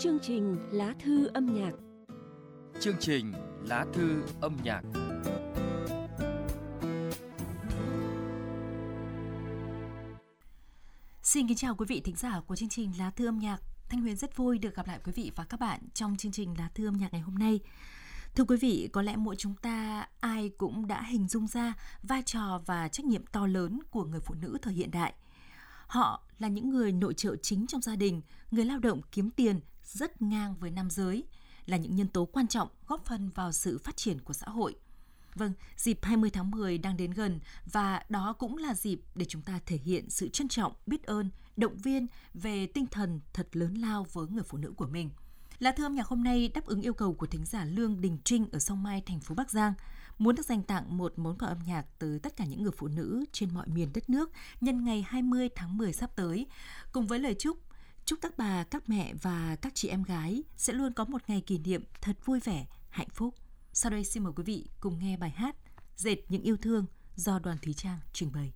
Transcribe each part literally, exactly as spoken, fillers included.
Chương trình Lá thư âm nhạc. Chương trình Lá thư âm nhạc. Xin kính chào quý vị thính giả của chương trình Lá thư âm nhạc. Thanh Huyền rất vui được gặp lại quý vị và các bạn trong chương trình Lá thư âm nhạc ngày hôm nay. Thưa quý vị, có lẽ mỗi chúng ta ai cũng đã hình dung ra vai trò và trách nhiệm to lớn của người phụ nữ thời hiện đại. Họ là những người nội trợ chính trong gia đình, người lao động kiếm tiền rất ngang với nam giới, là những nhân tố quan trọng góp phần vào sự phát triển của xã hội. Vâng, dịp hai mươi tháng mười đang đến gần và đó cũng là dịp để chúng ta thể hiện sự trân trọng, biết ơn, động viên về tinh thần thật lớn lao với người phụ nữ của mình. Lá thư âm nhạc hôm nay đáp ứng yêu cầu của thính giả Lương Đình Trinh ở Song Mai, thành phố Bắc Giang, muốn được dành tặng một món quà âm nhạc tới tất cả những người phụ nữ trên mọi miền đất nước nhân ngày hai mươi tháng mười sắp tới, cùng với lời chúc chúc các bà, các mẹ và các chị em gái sẽ luôn có một ngày kỷ niệm thật vui vẻ, hạnh phúc. Sau đây xin mời quý vị cùng nghe bài hát Dệt những yêu thương do Đoàn Thúy Trang trình bày.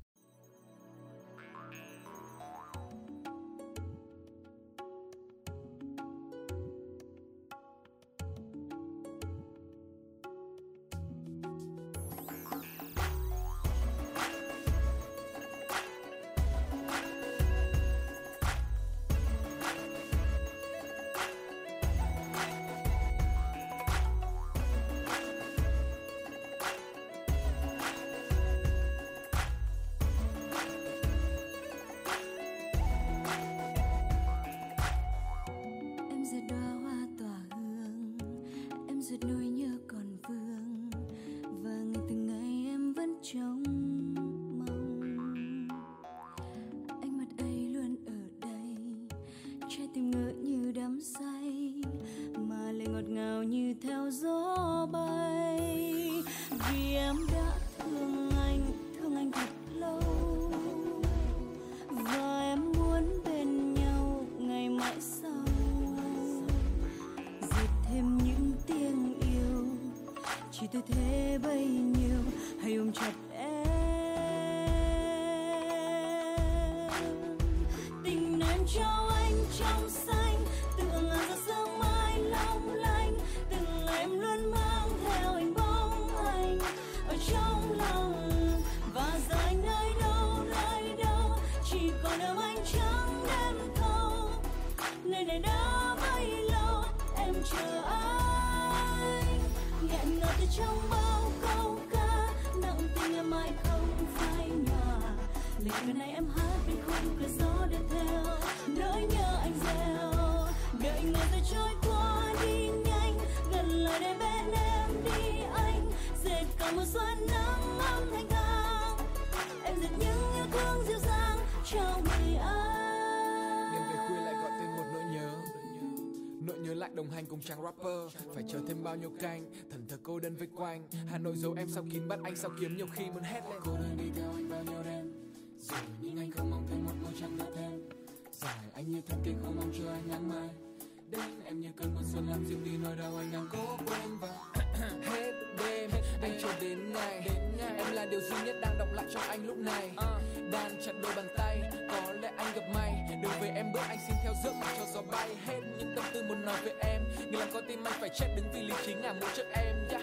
Đồng hành cùng chàng rapper, phải chờ thêm bao nhiêu canh, thần thờ cô đơn vây quanh. Hà Nội giấu em sau kín, bắt anh sau kiếm, nhiều khi muốn hét lên. Cô đơn đi theo anh bao nhiêu đêm, rồi nhưng anh không mong thêm một môi trăng nữa thêm. Dài anh như thân cây không mong chờ anh nắng mai đến, em như cơn mưa xuân làm dịu đi nỗi đau anh đang cố quên. Và hết đêm anh chờ đến ngày, em là điều duy nhất đang động lại trong anh lúc này. Đan chặt đôi bàn tay, có lẽ anh gặp may. Đường về em bước anh xin theo giấc mà cho gió bay. Hết những tâm tư muốn nói về em, người làm con tim anh phải chết đứng vì lý trí ngả mũi trước em. Yeah.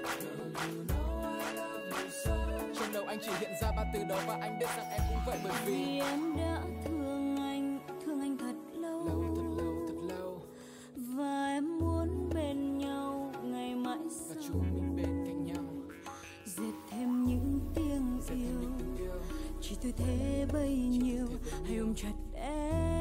Trong đầu anh chỉ hiện ra ba từ đó và anh biết rằng em cũng vậy, bởi vì, vì em đã thương anh, thương anh thật lâu, lâu thật lâu thật lâu. Và em muốn bên nhau ngày mãi sau, và chúng mình bên cạnh nhau. Dệt thêm những tiếng Dệt yêu, thêm những tiếng yêu. Chỉ tôi thế bấy nhiêu, hãy ôm chặt em.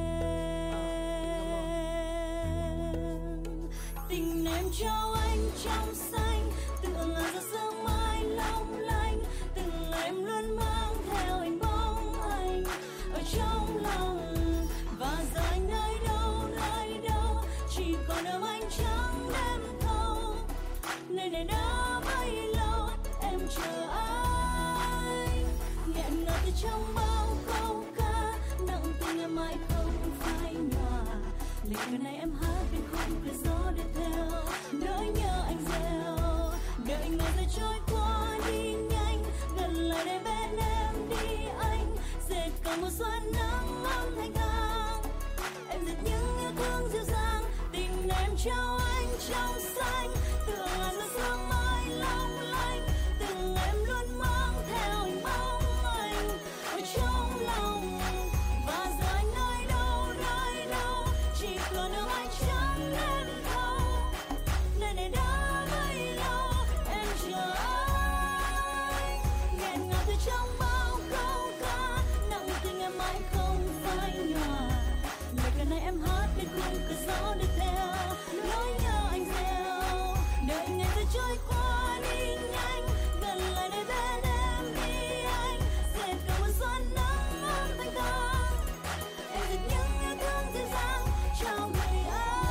Tình em trao anh trong xanh, tựa ngàn giọt sương mai long lanh. Từng ngày em luôn mang theo hình bóng anh ở trong lòng. Và giờ anh nơi đâu, nơi đâu, chỉ còn ôm anh trắng đêm thâu. Nơi này đã bấy lâu, em chờ anh. Nghẹn ngào từ trong bao câu ca, nặng tình em mãi không phai nhòa. Lời người này em hát bên khung cười gió để theo nỗi nhớ anh gieo. Đợi ngày giờ trôi qua đi nhanh, gần lại đây bên em đi anh. Dệt cả mùa xuân nắng ấm thanh thang, em dệt những yêu thương dịu dàng. Tình em trao anh trong xanh, tựa ngàn giọt sương mai long lanh, từng em luôn mang theo hình bóng anh ở trong lòng. Và giờ anh nơi đâu nơi đâu, chỉ còn đường anh chẳng em thâu. Nơi này đã bấy lâu em chờ anh, nghẹn ngào từ trong bao câu ca, nặng tình em mãi không phai nhòa. Lời ca này em hát bên khung cửa gió đưa theo nỗi nhớ anh gieo. Đợi ngày giờ trôi qua đi nhanh, gần lại đây bên em đi anh. Dệt cả một xuân nắng ấm thanh thang, em dệt những yêu thương dịu dàng trao người anh.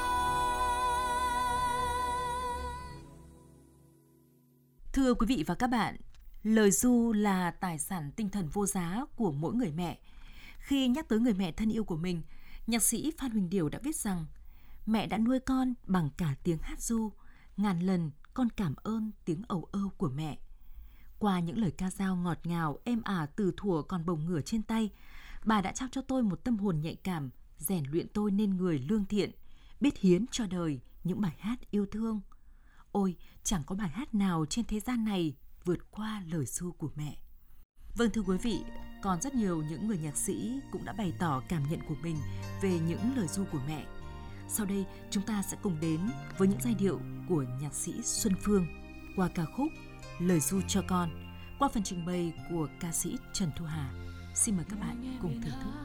Thưa quý vị và các bạn, lời ru là tài sản tinh thần vô giá của mỗi người mẹ. Khi nhắc tới người mẹ thân yêu của mình, nhạc sĩ Phan Huỳnh Điểu đã viết rằng mẹ đã nuôi con bằng cả tiếng hát ru, ngàn lần con cảm ơn tiếng ầu ơ của mẹ. Qua những lời ca dao ngọt ngào, êm ả từ thuở còn bồng ngửa trên tay, bà đã trao cho tôi một tâm hồn nhạy cảm, rèn luyện tôi nên người lương thiện, biết hiến cho đời những bài hát yêu thương. Ôi, chẳng có bài hát nào trên thế gian này vượt qua lời ru của mẹ. Vâng thưa quý vị, còn rất nhiều những người nhạc sĩ cũng đã bày tỏ cảm nhận của mình về những lời ru của mẹ. Sau đây chúng ta sẽ cùng đến với những giai điệu của nhạc sĩ Xuân Phương qua ca khúc Lời ru cho con, qua phần trình bày của ca sĩ Trần Thu Hà. Xin mời các bạn cùng thưởng thức.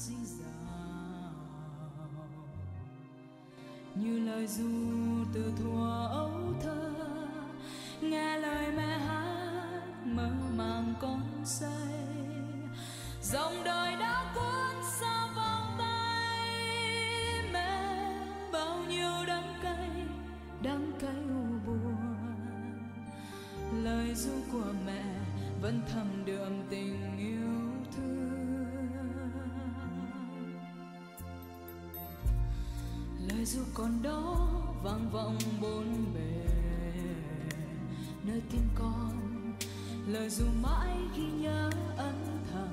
Như lời ru từ thuở ấu thơ, nghe lời mẹ hát mơ màng con say, dòng đời đã cuốn xa vòng tay mẹ. Bao nhiêu đắng cay, đắng cay u buồn, lời ru của mẹ vẫn thầm đượm tình yêu thương. Lời ru còn đó vang vọng bốn bề nơi tim con, lời ru mãi ghi nhớ ân thầm.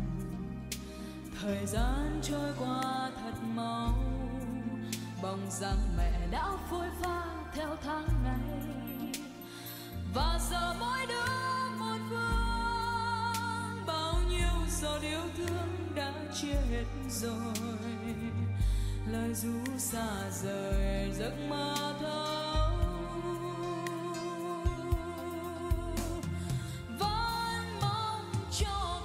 Thời gian trôi qua thật mau, bóng dáng mẹ đã phôi pha theo tháng ngày. Và giờ mỗi đứa một phương, bao nhiêu giọt yêu thương đã chia hết rồi. Lời ru xa rời giấc mơ thơ, vẫn mong cho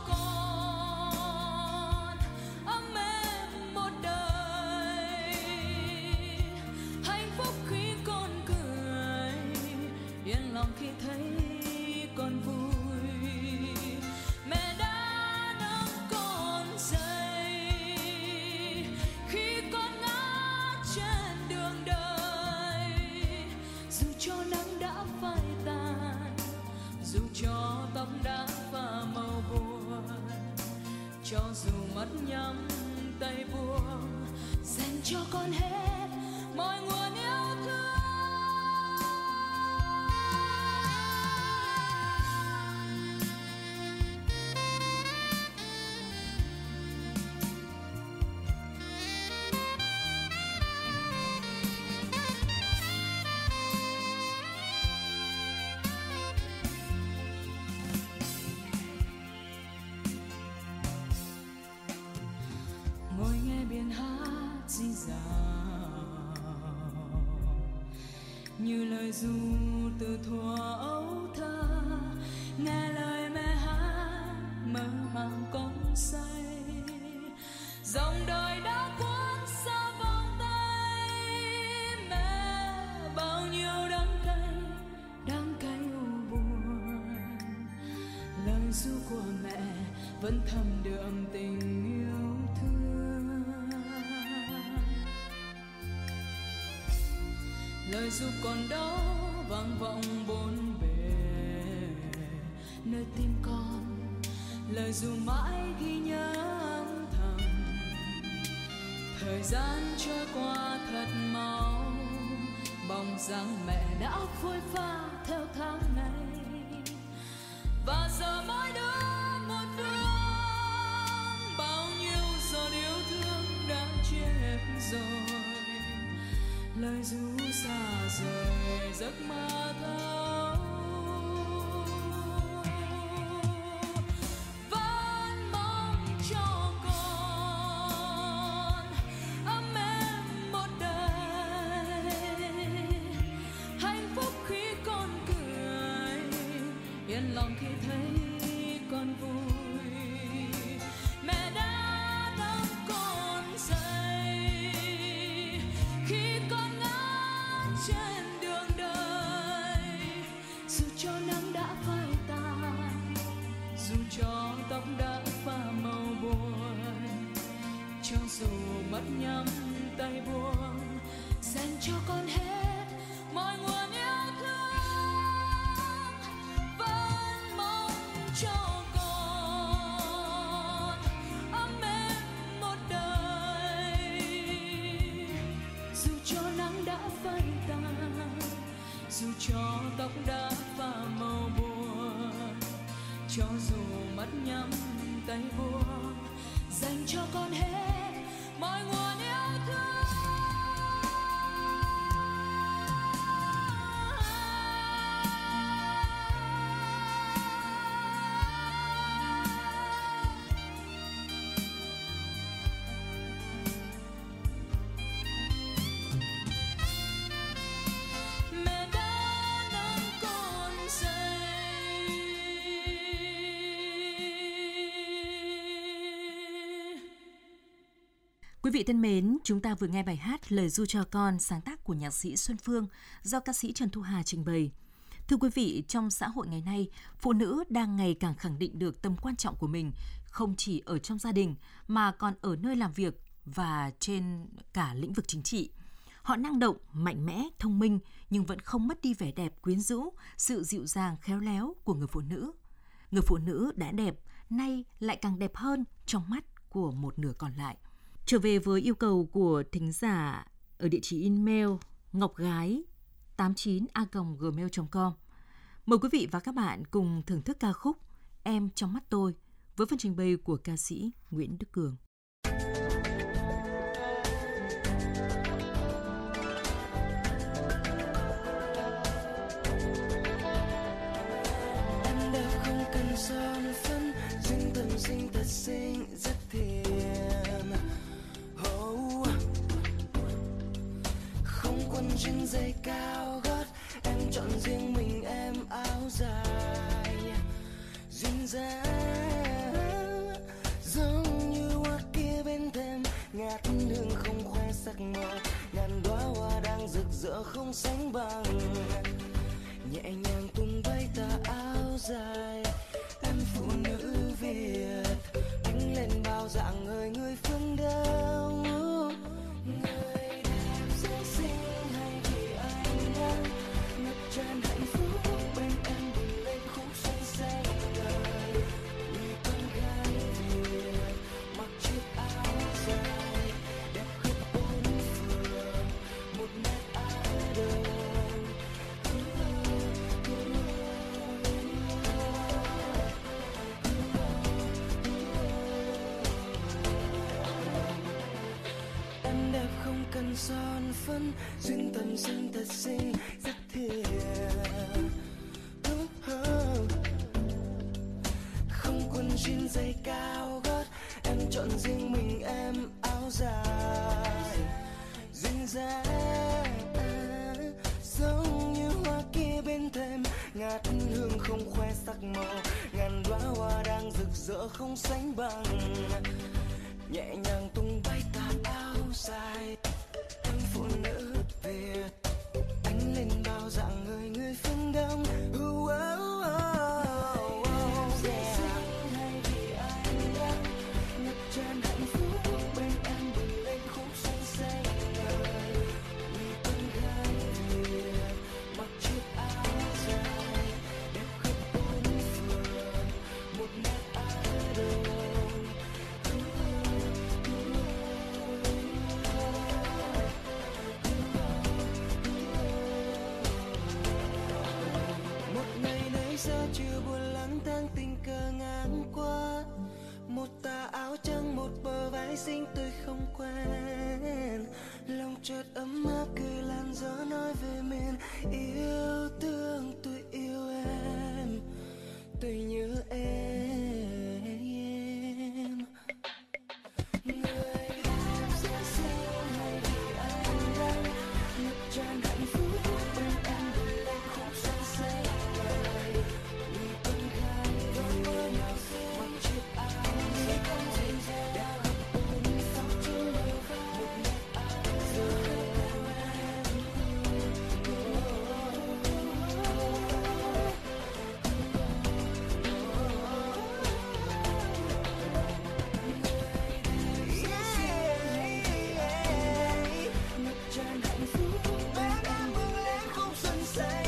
con ấm êm một đời, hạnh phúc khi con cười, yên lòng khi thấy con vui. Mẹ đã nâng con dậy khi con ngã trên đường đời, dù cho nắng đã phai tàn, dù cho tóc đã pha màu buồn, cho dù mắt nhắm tay buông, dành cho con hết mọi nguồn yêu thương. Ngồi nghe biển hát rì rào, như lời ru từ thuở ấu thơ, nghe lời mẹ hát mơ màng con say. Dòng đời đã cuốn xa vòng tay mẹ, bao nhiêu đắng cay, đắng cay u buồn. Lời ru của mẹ vẫn thầm đượm tình yêu thương. Lời ru còn đó vang vọng bốn bề nơi tim con, lời ru mãi ghi nhớ âm thầm. Thời gian trôi qua thật mau, bóng dáng mẹ đã phôi pha theo tháng ngày. Và giờ mỗi đứa một phương, bao nhiêu giọt yêu thương đã chia hết rồi. lời ru xa rời giấc mơ thâu. Vẫn mong cho con ấm êm một đời, hạnh phúc khi con cười, yên lòng khi thấy con vui. Mẹ đã nâng con dậy khi con ngã trên đường đời, dù cho nắng đã phai tàn, dù cho tóc đã pha màu buồn, cho dù mất nhắm tay buông, dành cho con hết mọi nguồn yêu thương. Vẫn mong cho con ấm êm một đời, dù cho nắng đã phai tàn, dù cho tóc đã pha màu buồn, cho dù mắt nhắm tay buông, dành cho con hết mọi nguồn yêu thương. Mẹ đã nâng con dậy. Quý vị thân mến, chúng ta vừa nghe bài hát Lời ru cho con sáng tác của nhạc sĩ Xuân Phương do ca sĩ Trần Thu Hà trình bày. Thưa quý vị, trong xã hội ngày nay, phụ nữ đang ngày càng khẳng định được tầm quan trọng của mình, không chỉ ở trong gia đình mà còn ở nơi làm việc và trên cả lĩnh vực chính trị. Họ năng động, mạnh mẽ, thông minh nhưng vẫn không mất đi vẻ đẹp quyến rũ, sự dịu dàng khéo léo của người phụ nữ. Người phụ nữ đã đẹp, nay lại càng đẹp hơn trong mắt của một nửa còn lại. Trở về với yêu cầu của thính giả ở địa chỉ email ngocgái tám chín a còng gmail chấm com. Mời quý vị và các bạn cùng thưởng thức ca khúc Em trong mắt tôi với phần trình bày của ca sĩ Nguyễn Đức Cường. Em đã không cần son phấn, duyên tâm sinh thật xinh rất thiện. Oh. Không quần jean giày cao gót, em chọn riêng mình em áo dài duyên dáng, giống như hoa kia bên thềm ngát hương không khoe sắc màu, ngàn đóa hoa đang rực rỡ không sánh bằng, nhẹ nhàng tung bay tà áo dài. Em phụ nữ Việt ánh lên bao dạng người người phương Đông, người đẹp dễ xinh hay vì anh đang ngập tràn hạnh phúc bên em bừng lên khúc xanh xanh đời. Người con gái Việt mặc chiếc áo dài đẹp khắp bốn phường, một nét ái đời. Em đẹp không cần son phấn, duyên tâm sinh thật xinh rất thiện. Không quần jean giày cao gót, em chọn riêng mình em áo dài duyên dáng, giống như hoa kia bên thềm ngát hương không khoe sắc màu, ngàn đóa hoa đang rực rỡ không sánh bằng, nhẹ nhàng tung bay tà áo dài. Em phụ nữ Việt ánh lên bao dạng người người phương Đông. Uh, oh, oh, oh, oh, yeah. Hay vì anh đang ngập tràn hạnh phúc bên em bừng lên khúc xanh xanh đời. Người con gái Việt mặc chiếc áo dài đẹp khắp bốn phường, một nét ái đời. yêu thương, tôi yêu em, tôi nhớ em. Người đẹp dễ xinh hay vì anh đang ngập tràn hạnh phúc bên em bừng lên khúc sáng say vời. Vì công khai đôi môi nào xinh mặc chiếc áo sẽ không dịu dàng đã ấp ôm sóng trên đầu vai một nét áo giờ hết theo em. Ngập tràn hạnh phúc bên em bừng lên khúc xuân xanh.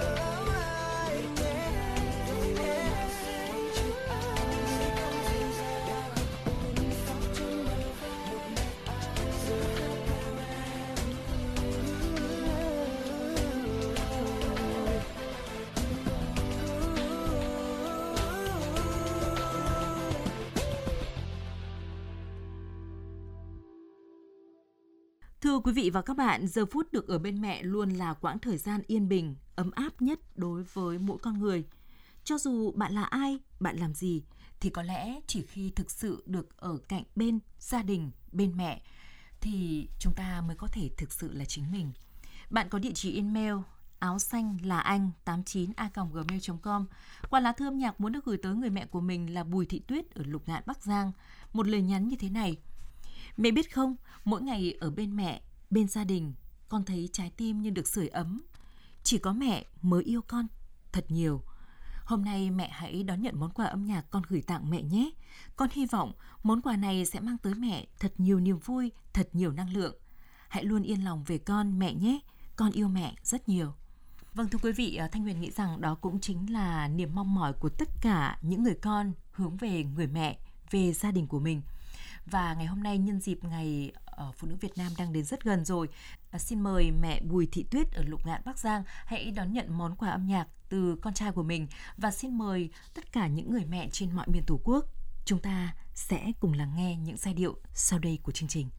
Thưa quý vị và các bạn, giờ phút được ở bên mẹ luôn là quãng thời gian yên bình, ấm áp nhất đối với mỗi con người. Cho dù bạn là ai, bạn làm gì, thì có lẽ chỉ khi thực sự được ở cạnh bên gia đình, bên mẹ, thì chúng ta mới có thể thực sự là chính mình. Bạn có địa chỉ email áo xanh là anh tám chín a còng gmail chấm com. Qua lá thư âm nhạc muốn được gửi tới người mẹ của mình là Bùi Thị Tuyết ở Lục Ngạn, Bắc Giang. Một lời nhắn như thế này: mẹ biết không, mỗi ngày ở bên mẹ, bên gia đình, con thấy trái tim như được sưởi ấm. Chỉ có mẹ mới yêu con thật nhiều. Hôm nay mẹ hãy đón nhận món quà âm nhạc con gửi tặng mẹ nhé. Con hy vọng món quà này sẽ mang tới mẹ thật nhiều niềm vui, thật nhiều năng lượng. Hãy luôn yên lòng về con mẹ nhé. Con yêu mẹ rất nhiều. Vâng, thưa quý vị, Thanh Huyền nghĩ rằng đó cũng chính là niềm mong mỏi của tất cả những người con hướng về người mẹ, về gia đình của mình. Và ngày hôm nay nhân dịp ngày uh, Phụ nữ Việt Nam đang đến rất gần rồi, uh, xin mời mẹ Bùi Thị Tuyết ở Lục Ngạn, Bắc Giang hãy đón nhận món quà âm nhạc từ con trai của mình. Và xin mời tất cả những người mẹ trên mọi miền Tổ quốc, chúng ta sẽ cùng lắng nghe những giai điệu sau đây của chương trình.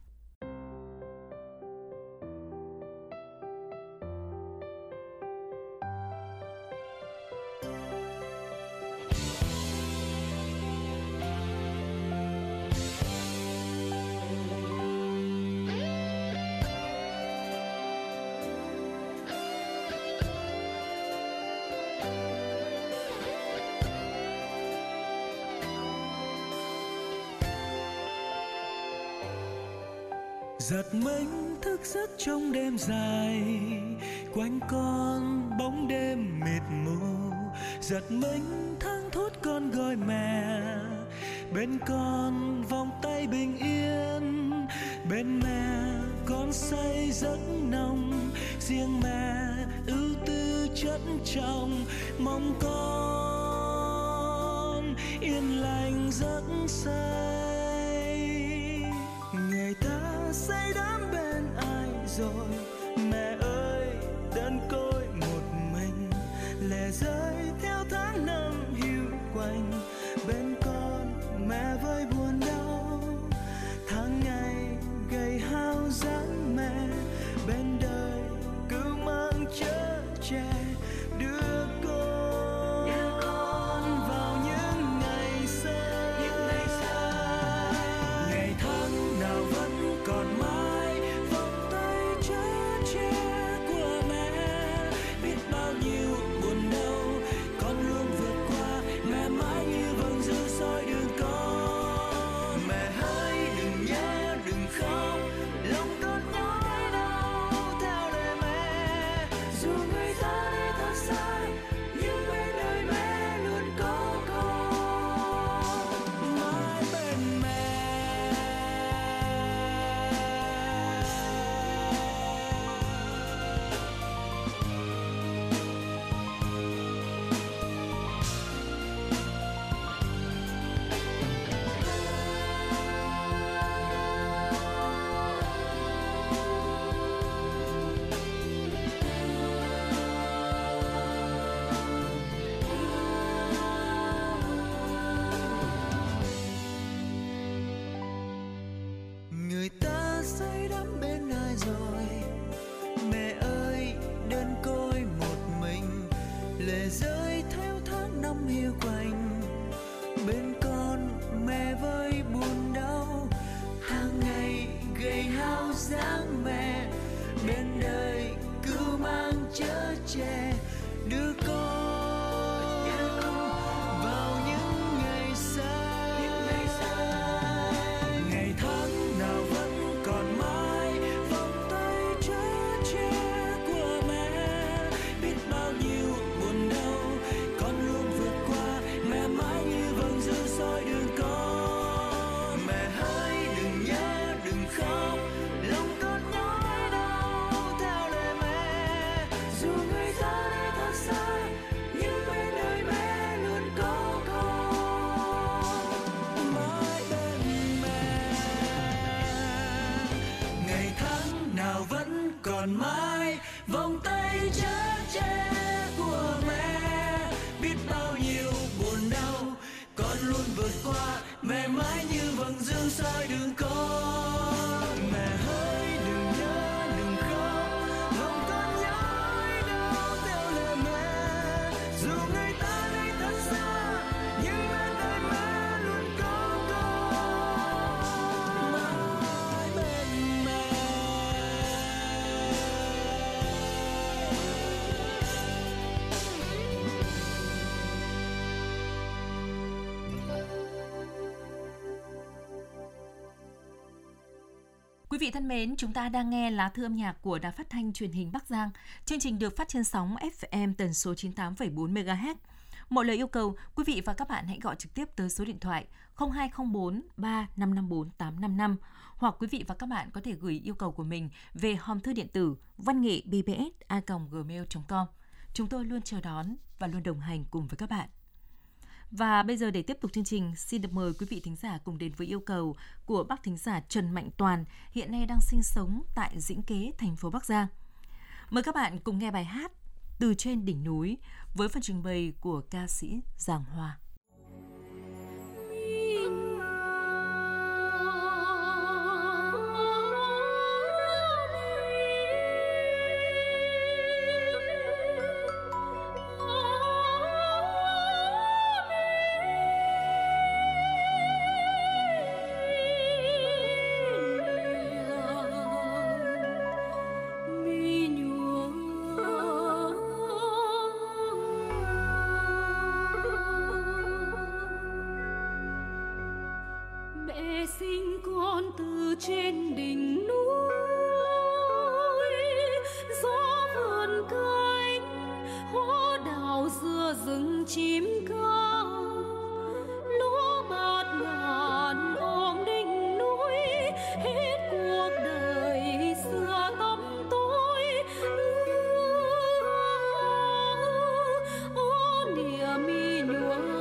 Giật mình thức giấc trong đêm dài, quanh con bóng đêm mịt mù. Giật mình thang thốt con gọi mẹ, bên con vòng tay bình yên. Bên mẹ con say giấc nồng, riêng mẹ ưu tư chất trọng. Mong con yên lành giấc say. Người ta say đắm bên ai rồi, mẹ ơi đơn côi một mình. Lệ rơi theo tháng năm hiu quạnh, bên con mẹ với buồn đau. Tháng ngày gầy hao dáng mẹ, bên đời cứ mang chở che. Đưa con vào những ngày xa, những ngày xa. vầng dương soi đường con. Mẹ hỡi đừng nhớ đừng khóc, lòng con nhớ ai đâu theo lời mẹ. Dù người ta đây thật xa nhưng bên đời mẹ luôn có con mãi bên mẹ. Quý vị thân mến, chúng ta đang nghe lá thư âm nhạc của Đài Phát thanh Truyền hình Bắc Giang. Chương trình được phát trên sóng ép em tần số chín mươi tám phẩy bốn mê ga héc. Mọi lời yêu cầu, quý vị và các bạn hãy gọi trực tiếp tới số điện thoại không hai không bốn ba năm năm bốn tám năm năm, hoặc quý vị và các bạn có thể gửi yêu cầu của mình về hòm thư điện tử văn nghệ b b s a còng gmail chấm com. Chúng tôi luôn chờ đón và luôn đồng hành cùng với các bạn. Và bây giờ để tiếp tục chương trình, xin được mời quý vị thính giả cùng đến với yêu cầu của bác thính giả Trần Mạnh Toàn, hiện nay đang sinh sống tại Dĩnh Kế, thành phố Bắc Giang. Mời các bạn cùng nghe bài hát Từ trên đỉnh núi với phần trình bày của ca sĩ Giàng Hoa. Sinh con từ trên đỉnh núi, gió vườn cánh hoa đào giữa rừng chim ca, lúa bạt ngàn ôm đỉnh núi, hết cuộc đời xưa tăm tối. Ô niềm mi nhuốm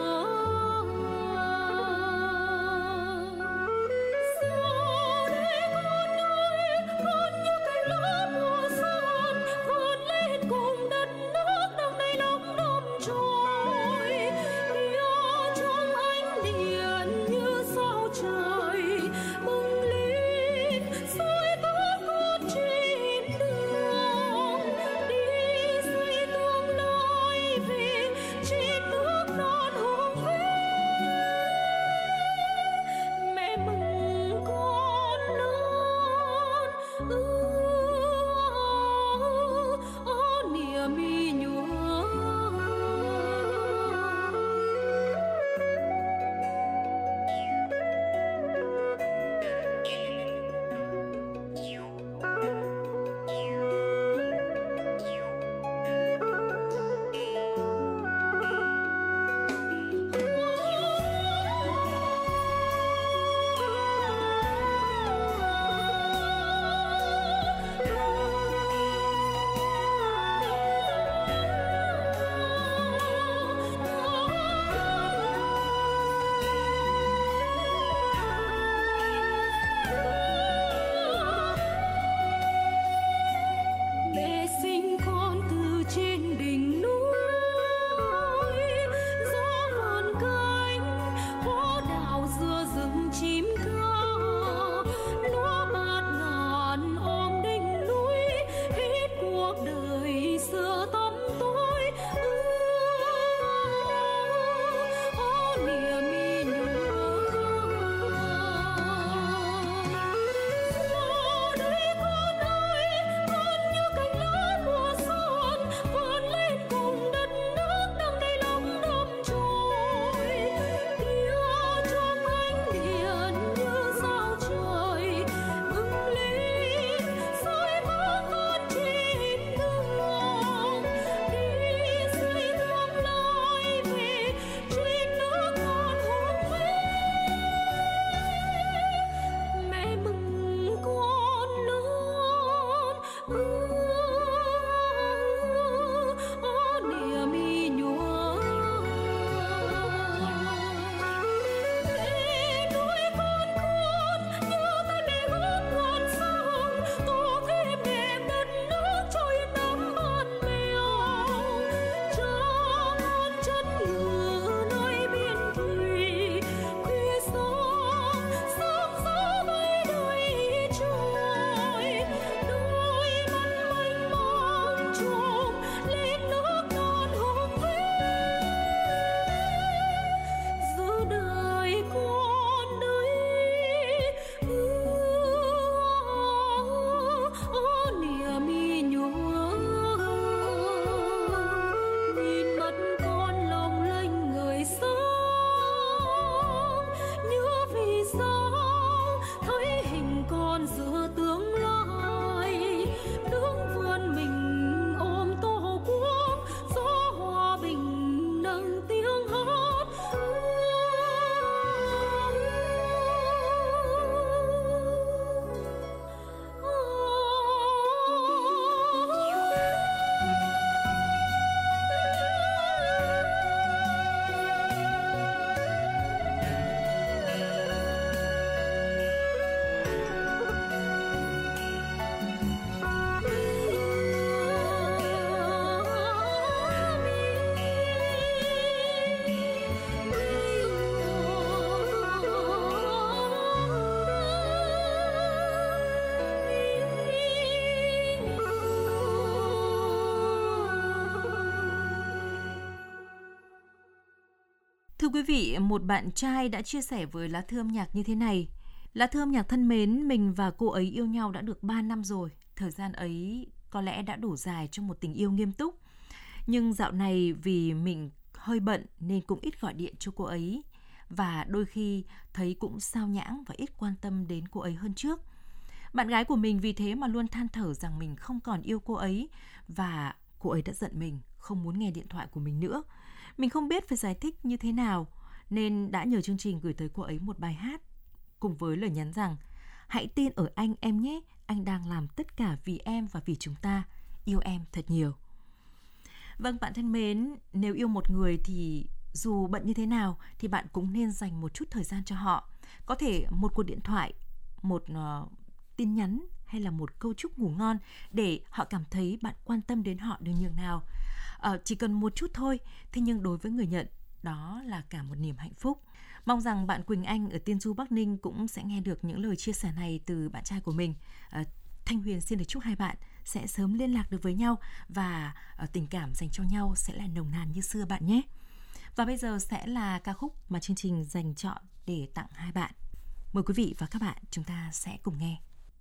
Thưa quý vị, một bạn trai đã chia sẻ với lá thư âm nhạc như thế này. Lá thư âm nhạc thân mến, mình và cô ấy yêu nhau đã được ba năm rồi. Thời gian ấy có lẽ đã đủ dài cho một tình yêu nghiêm túc. Nhưng dạo này vì mình hơi bận nên cũng ít gọi điện cho cô ấy. Và đôi khi thấy cũng sao nhãng và ít quan tâm đến cô ấy hơn trước. Bạn gái của mình vì thế mà luôn than thở rằng mình không còn yêu cô ấy. Và cô ấy đã giận mình, không muốn nghe điện thoại của mình nữa. Mình không biết phải giải thích như thế nào nên đã nhờ chương trình gửi tới cô ấy một bài hát cùng với lời nhắn rằng: hãy tin ở anh em nhé, anh đang làm tất cả vì em và vì chúng ta, yêu em thật nhiều. Vâng, bạn thân mến, nếu yêu một người thì dù bận như thế nào thì bạn cũng nên dành một chút thời gian cho họ. Có thể một cuộc điện thoại, một uh, tin nhắn hay là một câu chúc ngủ ngon để họ cảm thấy bạn quan tâm đến họ được nhường nào. Uh, chỉ cần một chút thôi, thế nhưng đối với người nhận, đó là cả một niềm hạnh phúc. Mong rằng bạn Quỳnh Anh ở Tiên Du Bắc Ninh cũng sẽ nghe được những lời chia sẻ này từ bạn trai của mình. Uh, Thanh Huyền xin được chúc hai bạn sẽ sớm liên lạc được với nhau và uh, tình cảm dành cho nhau sẽ là nồng nàn như xưa bạn nhé. Và bây giờ sẽ là ca khúc mà chương trình dành chọn để tặng hai bạn. Mời quý vị và các bạn chúng ta sẽ cùng nghe.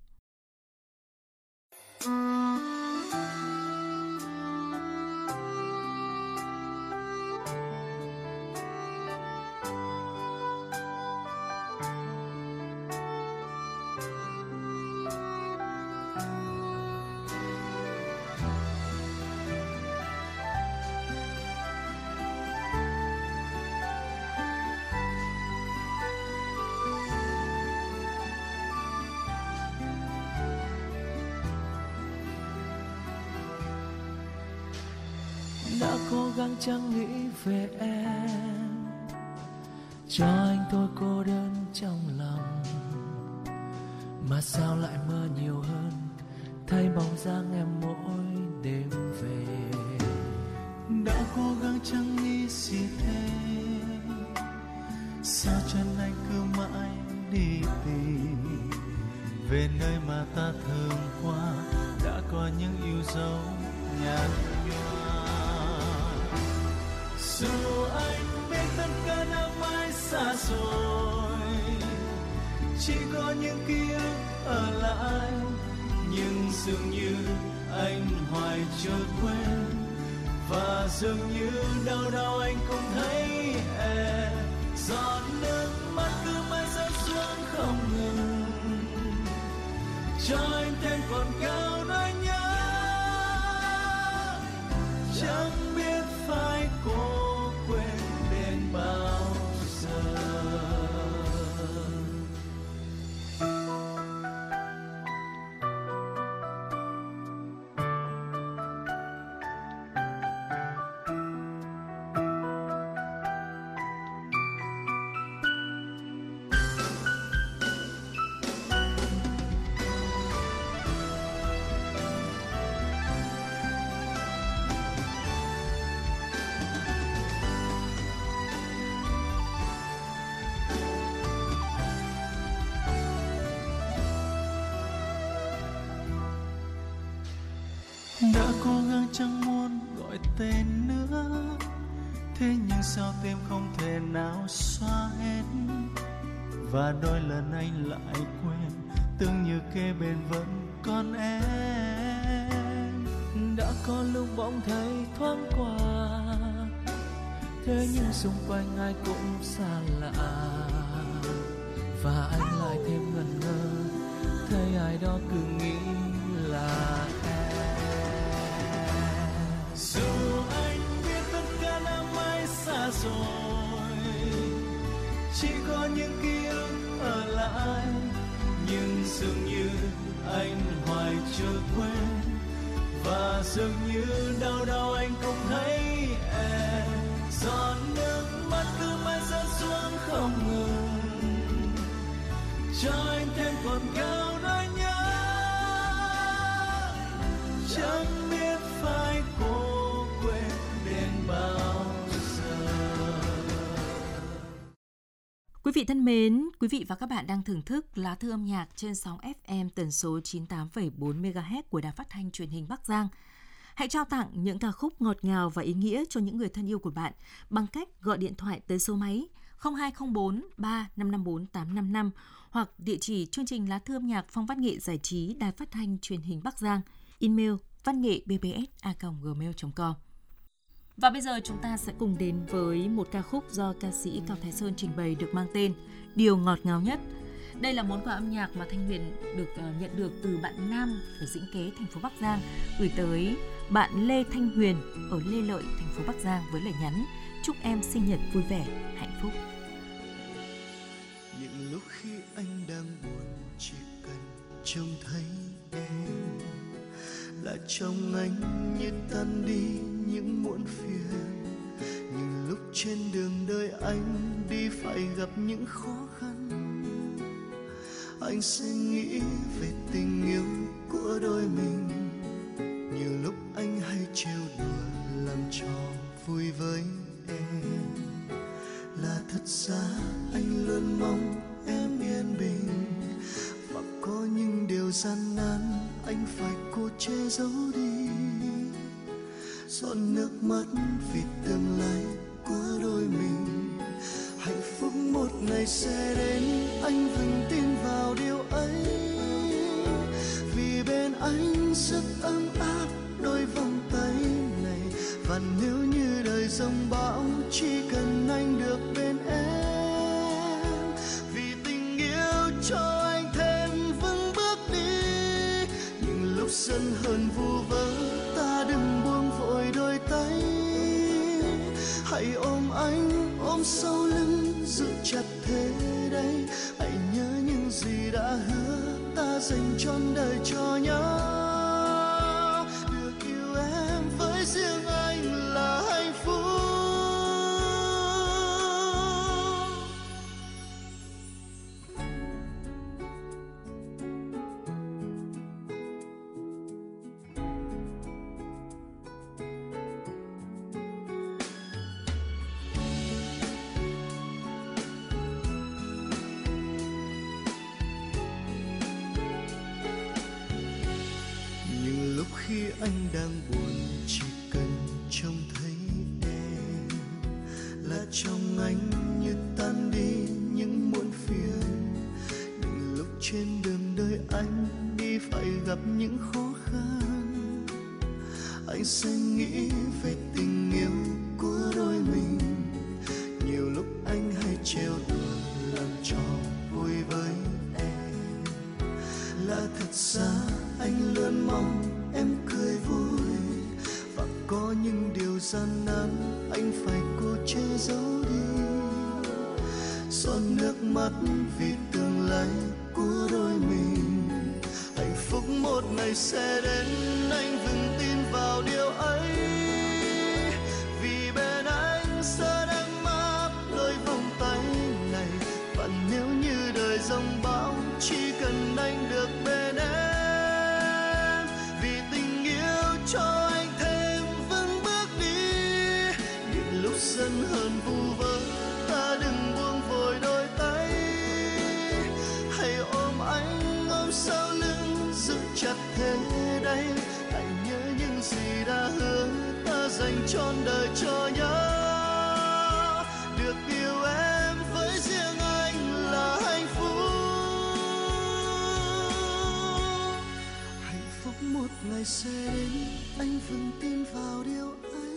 Đã cố gắng chẳng nghĩ về em, cho anh tôi cô đơn trong lòng, mà sao lại mơ nhiều hơn, thấy bóng dáng em mỗi đêm về. Đã cố gắng chẳng nghĩ gì thêm, sao chân anh cứ mãi đi tìm về nơi mà ta thường qua, đã có những yêu dấu nhạt nhòa. Dù anh biết tất cả đã mãi xa rồi, chỉ có những ký ức ở lại, nhưng dường như anh hoài chưa quên, và dường như đâu đâu anh cũng thấy em. Giọt nước mắt cứ mãi rơi xuống không ngừng, cho anh thêm còn cao nỗi nhớ, chẳng biết phải cố quên đến bao giờ. Đã cố gắng chẳng muốn gọi tên nữa, thế nhưng sao tim không thể nào xóa hết, và đôi lần anh lại quên, tưởng như kế bên vẫn còn em. Đã có lúc bỗng thấy thoáng qua, thế nhưng xung quanh ai cũng xa lạ, và anh lại thêm ngẩn ngơ, thấy ai đó cứ nghĩ là em. Dù anh biết tất cả đã mãi xa rồi, chỉ có những ký ức ở lại, nhưng dường như anh hoài chưa quên, và dường như đâu đâu anh cũng thấy em. Giọt nước mắt cứ mãi rơi xuống không ngừng, cho anh thêm còn cao nỗi nhớ, chẳng biết phải cố quên đến bao giờ. Quý vị thân mến, quý vị và các bạn đang thưởng thức lá thư âm nhạc trên sóng ép em tần số chín mươi tám phẩy bốn mê ga héc của Đài Phát thanh Truyền hình Bắc Giang. Hãy trao tặng những ca khúc ngọt ngào và ý nghĩa cho những người thân yêu của bạn bằng cách gọi điện thoại tới số máy không hai không bốn ba năm năm bốn tám năm năm hoặc địa chỉ chương trình Lá Thư âm nhạc Phong Văn Nghệ Giải trí Đài Phát thanh Truyền hình Bắc Giang, email văn nghệ b b s a còng gmail chấm com. Và bây giờ chúng ta sẽ cùng đến với một ca khúc do ca sĩ Cao Thái Sơn trình bày được mang tên Điều ngọt ngào nhất. Đây là món quà âm nhạc mà Thanh Huyền được uh, nhận được từ bạn Nam ở Dĩnh Kế, thành phố Bắc Giang, gửi tới bạn Lê Thanh Huyền ở Lê Lợi, thành phố Bắc Giang với lời nhắn: chúc em sinh nhật vui vẻ, hạnh phúc. Những lúc khi anh đang buồn, chỉ cần trông thấy em là trong anh như tan đi những muộn phiền. Những lúc trên đường đời anh đi phải gặp những khó khăn, anh sẽ nghĩ về tình yêu của đôi mình. Nhiều lúc anh hay trêu đùa làm trò vui với em, là thật ra anh luôn mong em yên bình. Và có những điều gian nan anh phải cố che giấu đi, giọt nước mắt vì tương lai của đôi mình. Hạnh phúc một ngày sẽ đến, anh vững tin vào điều ấy. Vì bên anh rất ấm áp đôi vòng tay này. Và nếu như đời giông bão, chỉ cần anh được bên em. Vì tình yêu cho anh thêm vững bước đi. Những lúc giận hờn vu vơ, ta đừng buông vội đôi tay. Hãy ôm anh, ôm sau lưng, giữ chặt thế đây. Hãy nhớ những gì đã hứa, ta dành trọn đời cho nhau. Được yêu em với riêng anh là hạnh phúc. Khi anh đang buồn, chỉ cần trông thấy em là trong anh như tan đi những muộn phiền. Những lúc trên đường đời anh đi phải gặp những khó khăn, anh sẽ nghĩ về tình yêu của đôi mình. Nhiều lúc anh hay trêu đùa làm trò vui với em, là thật ra anh luôn mong em cười vui. Và có những điều gian nan anh phải cố che giấu đi, giọt nước mắt vì tương lai của đôi mình. Hạnh phúc một ngày sẽ đến, anh vững tin vào điều ấy. Vì bên anh sẽ đang ấm đôi vòng tay này. Và nếu như đời giông bão, chỉ cần anh được bên em. Cho anh thêm vững bước đi. Những lúc giận hờn vu vơ, ta đừng buông vội đôi tay. Hãy ôm anh, ôm sau lưng, giữ chặt thế đây. Hãy nhớ những gì đã hứa, ta dành trọn đời cho nhau. Được yêu em với riêng anh là hạnh phúc. Hạnh phúc một ngày sẽ đến, anh vững tin vào điều ấy.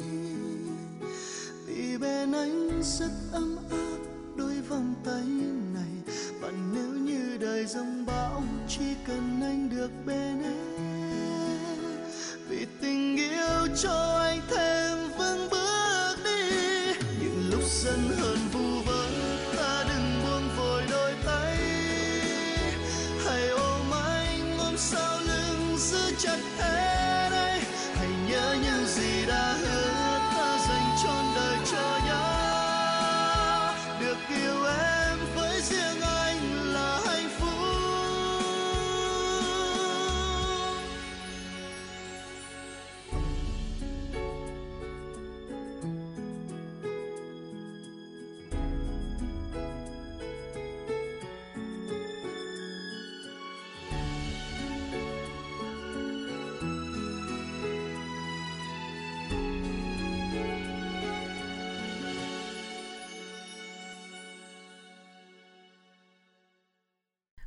Vì bên anh rất ấm áp đôi vòng tay này. Và nếu như đời giông bão, chỉ cần anh được bên em. Vì tình yêu cho anh thêm vững bước đi. Những lúc giận hờn vu vơ, ta đừng buông vội đôi tay. Hãy ôm anh, ôm sau lưng, giữ chặt em. Nhớ những gì đã hứa, ta dành trọn đời cho nhau. Được yêu em với riêng anh là hạnh phúc.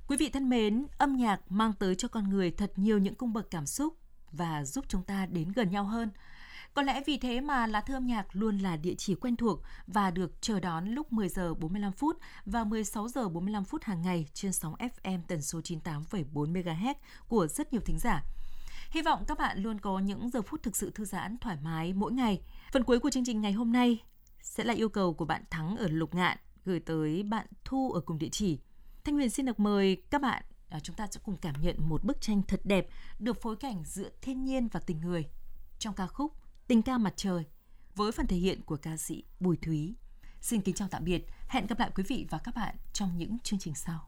Quý vị thân mến, âm nhạc mang tới cho con người thật nhiều những cung bậc cảm xúc và giúp chúng ta đến gần nhau hơn. Có lẽ vì thế mà Lá Thư âm nhạc luôn là địa chỉ quen thuộc và được chờ đón lúc mười giờ bốn mươi lăm phút và mười sáu giờ bốn mươi lăm phút hàng ngày trên sóng ép em tần số chín mươi tám phẩy bốn mê ga héc của rất nhiều thính giả. Hy vọng các bạn luôn có những giờ phút thực sự thư giãn, thoải mái mỗi ngày. Phần cuối của chương trình ngày hôm nay sẽ là yêu cầu của bạn Thắng ở Lục Ngạn gửi tới bạn Thu ở cùng địa chỉ. Thanh Huyền xin được mời các bạn, chúng ta sẽ cùng cảm nhận một bức tranh thật đẹp được phối cảnh giữa thiên nhiên và tình người trong ca khúc Tình ca mặt trời với phần thể hiện của ca sĩ Bùi Thúy. Xin kính chào tạm biệt, hẹn gặp lại quý vị và các bạn trong những chương trình sau.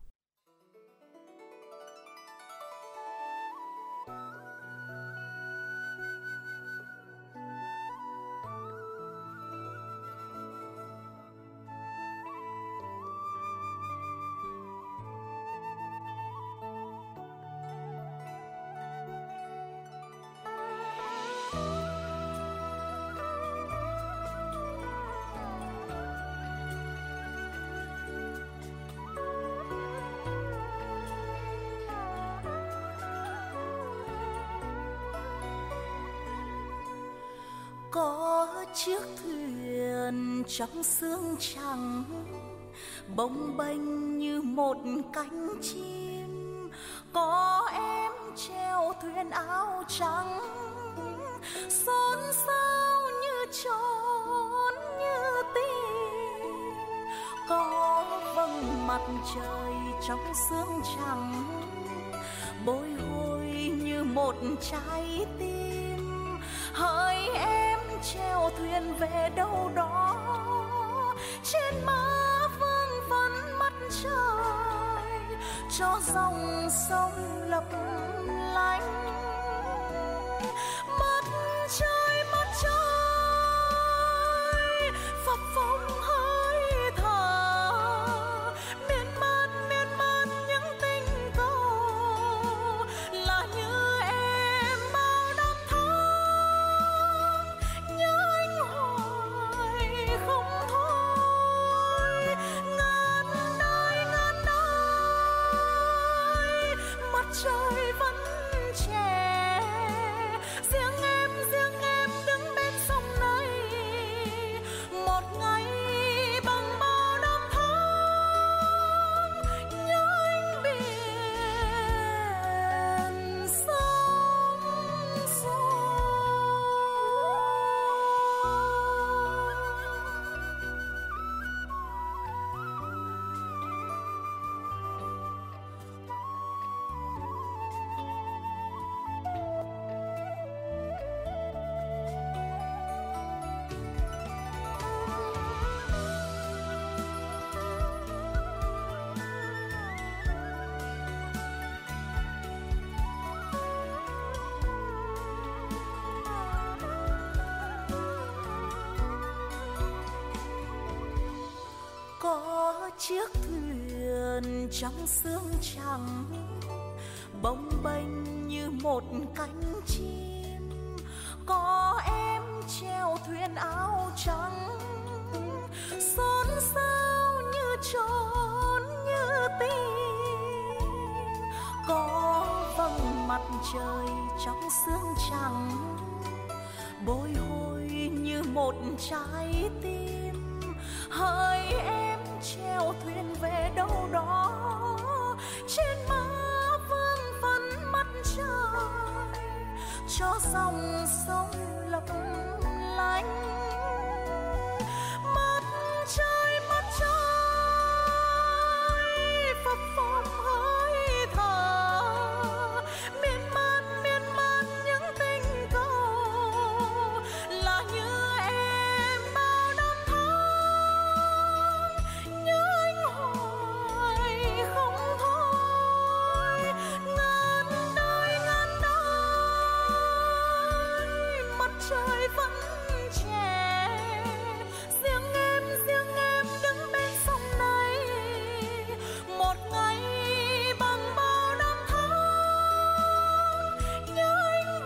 Có chiếc thuyền trong sương trắng bồng bềnh như một cánh chim, có em chèo thuyền áo trắng xôn xao như trốn như tìm, có vầng mặt trời trong sương trắng bồi hồi như một trái tim, hỡi em chèo thuyền về đâu đó trên má vương vấn mắt trời, cho dòng sông lấp lánh. Mắt trời mắt trời phập phồng hơi thở, miên man miên man những tình cầu là như em bao năm tháng nhớ anh hoài không thôi. Ngàn đời ngàn đời mặt trời vẫn trẻ, riêng em riêng em đứng bên sông này một ngày bằng bao năm tháng nhớ anh biển sông xô. Có chiếc thuyền trong sương trắng bồng bềnh như một cánh chim, có em chèo thuyền áo trắng xôn xao như trốn như tìm, có vầng mặt trời trong sương trắng bồi hồi như một trái tim, hỡi em chèo thuyền về đâu đó trên má vương vấn mắt trời, cho dòng sông lấp lánh. Mắt trời mắt trời phập phồng hơi thở, miên man miên man những tình cầu là như em bao năm tháng nhớ anh hoài không thôi. Ngàn đời ngàn đời mặt trời vẫn trẻ, riêng em riêng em đứng bên sông này một ngày bằng bao năm tháng nhớ anh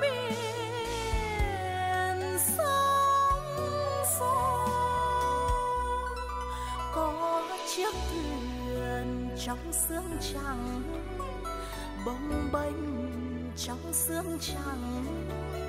biển sông xô. Có chiếc thuyền trong sương trắng bồng bềnh trong sương trắng.